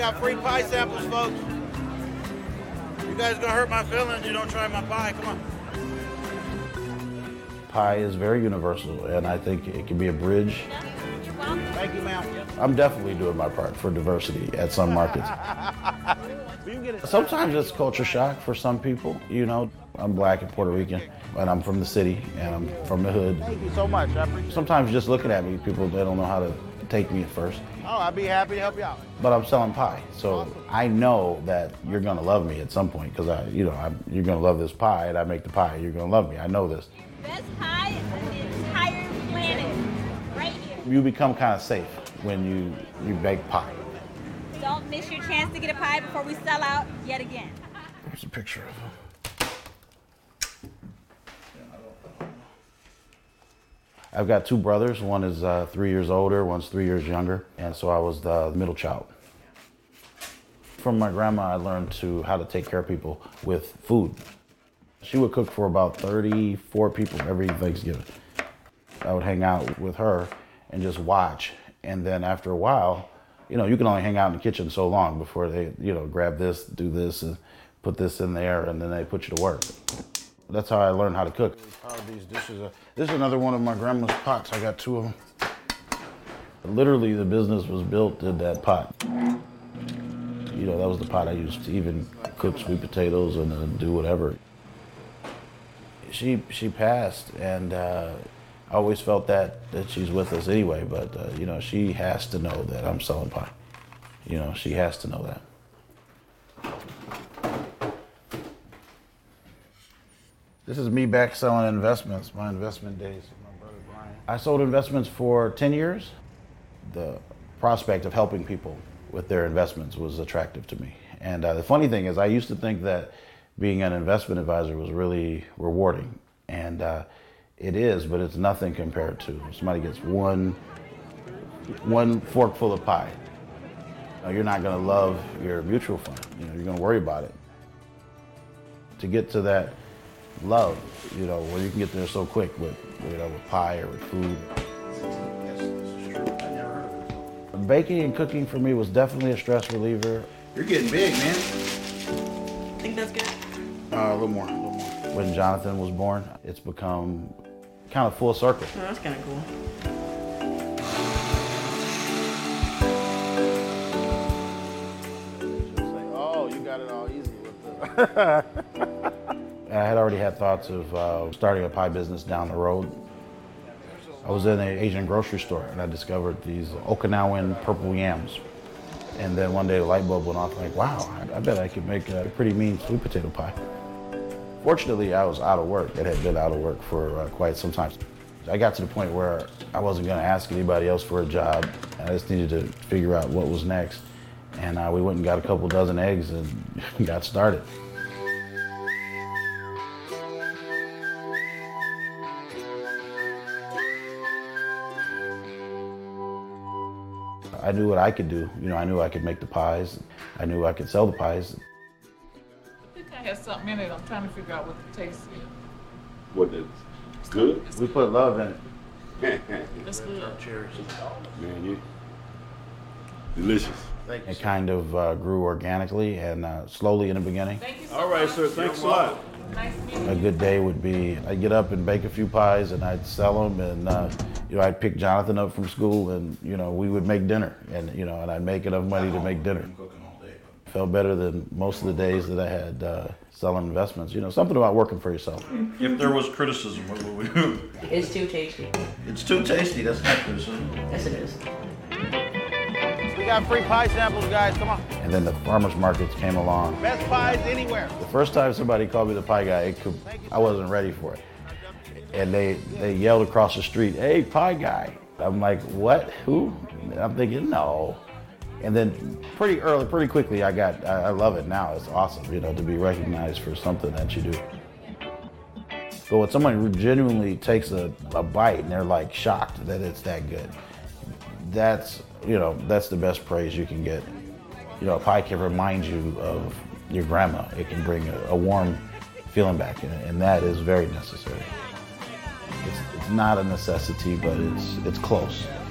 got free pie samples, folks. You guys gonna hurt my feelings. You don't try my pie. Come on. Pie is very universal, and I think it can be a bridge. Thank you, ma'am. I'm definitely doing my part for diversity at some markets. Sometimes it's culture shock for some people. You know, I'm black and Puerto Rican, and I'm from the city, and I'm from the hood. Thank you so much. I appreciate it. Sometimes just looking at me, people, they don't know how to take me at first. Oh, I'd be happy to help you out. But I'm selling pie, so awesome. I know that you're gonna love me at some point, because you're gonna love this pie, and I make the pie. You're gonna love me. I know this. Best pie in the entire planet, right here. You become kind of safe when you bake pie. Don't miss your chance to get a pie before we sell out yet again. Here's a picture of him. I've got two brothers. One is 3 years older, one's 3 years younger, and so I was the middle child. From my grandma, I learned how to take care of people with food. She would cook for about 34 people every Thanksgiving. I would hang out with her and just watch, and then after a while, you can only hang out in the kitchen so long before they, grab this, do this, and put this in there, and then they put you to work. That's how I learned how to cook. These dishes. This is another one of my grandma's pots. I got two of them. Literally, the business was built in that pot. That was the pot I used to even cook sweet potatoes and do whatever. She passed, and I always felt that she's with us anyway. But she has to know that I'm selling pie. She has to know that. This is me back selling investments, my investment days with my brother Brian. I sold investments for 10 years. The prospect of helping people with their investments was attractive to me. And the funny thing is, I used to think that being an investment advisor was really rewarding. And it is, but it's nothing compared to somebody gets one fork full of pie. You're not gonna love your mutual fund. You're gonna worry about it. To get to that love, where you can get there so quick with pie or with food. Baking and cooking for me was definitely a stress reliever. You're getting big, man. Think that's good? A little more. When Jonathan was born, it's become kind of full circle. Oh, that's kind of cool. Oh, you got it all easy with the... I had already had thoughts of starting a pie business down the road. I was in an Asian grocery store and I discovered these Okinawan purple yams. And then one day the light bulb went off, like, wow, I bet I could make a pretty mean sweet potato pie. Fortunately, I was out of work. It had been out of work for quite some time. I got to the point where I wasn't gonna ask anybody else for a job. I just needed to figure out what was next. And we went and got a couple dozen eggs and got started. I knew what I could do. I knew I could make the pies. I knew I could sell the pies. I think I had something in it. I'm trying to figure out what the taste is. What is good? We put love in it. It's good. Cheers. Man, you delicious. It kind of grew organically and slowly in the beginning. Thank you so All right, much. sir. Thanks a lot. Nice meeting you. A good day would be I'd get up and bake a few pies and I'd sell them, and I'd pick Jonathan up from school, and we would make dinner, and and I'd make enough money to make dinner. Felt better than most of the days that I had selling investments. Something about working for yourself. If there was criticism, what would we do? It's too tasty. It's too tasty. That's not criticism. Yes, it is. We got free pie samples, guys. Come on. And then the farmers markets came along. Best pies anywhere. The first time somebody called me the pie guy, I wasn't ready for it. And they yelled across the street, "Hey, pie guy." I'm like, what? Who? And I'm thinking, no. And then pretty quickly, I love it now. It's awesome, to be recognized for something that you do. But when someone genuinely takes a bite and they're like shocked that it's that good, that's the best praise you can get. A pie can remind you of your grandma. It can bring a warm feeling back, and that is very necessary. It's not a necessity, but it's close.